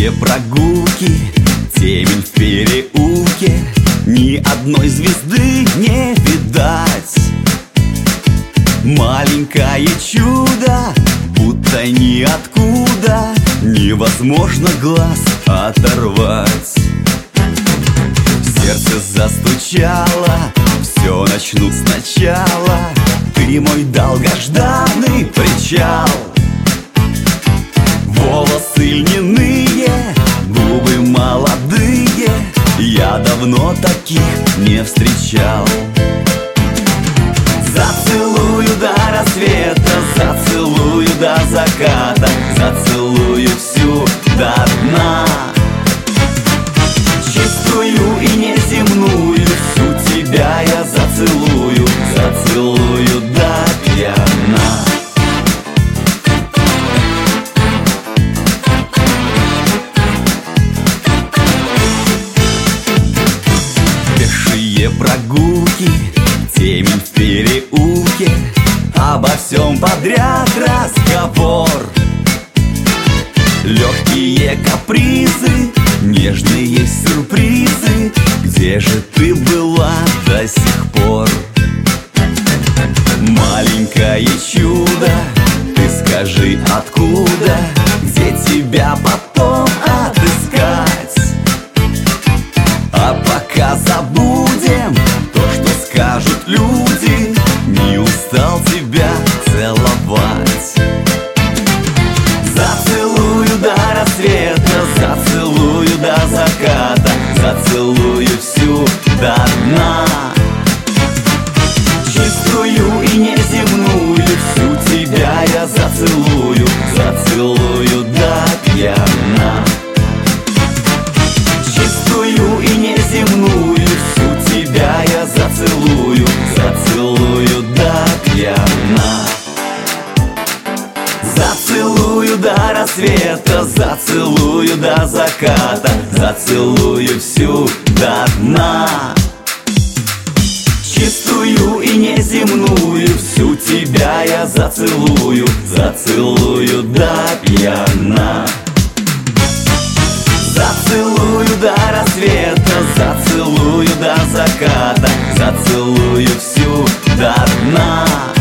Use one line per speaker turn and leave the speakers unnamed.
Пешие прогулки, темень в переулке, ни одной звезды не видать. Маленькое чудо, будто ниоткуда, невозможно глаз оторвать. Сердце застучало, все начну сначала. Ты мой долгожданный причал. Волосы льняные, губы молодые, я давно таких не встречал. Зацелую до рассвета, зацелую до заката, зацелую всю до дна. Чистую и неземную, всю тебя я зацелую, зацелую до пьяна. Пешие прогулки, темень в переулке, обо всем подряд разговор. Легкие капризы, нежные сюрпризы, где же ты была до сих пор? Маленькое чудо, ты скажи откуда, где тебя потом отыскать? А пока забудем то, что скажут люди, не устал тебя целовать. Зацелую до рассвета, зацелую до заката, зацелую всю до дна. Чистую и неземную, всю тебя я зацелую, зацелую до пьяна. Чистую и неземную, всю тебя я зацелую, зацелую до пьяна. Зацелую до рассвета, зацелую до заката, зацелую всю до дна. Чистую и неземную, всю тебя я зацелую, зацелую до пьяна. Зацелую до рассвета, зацелую до заката, зацелую всю до дна.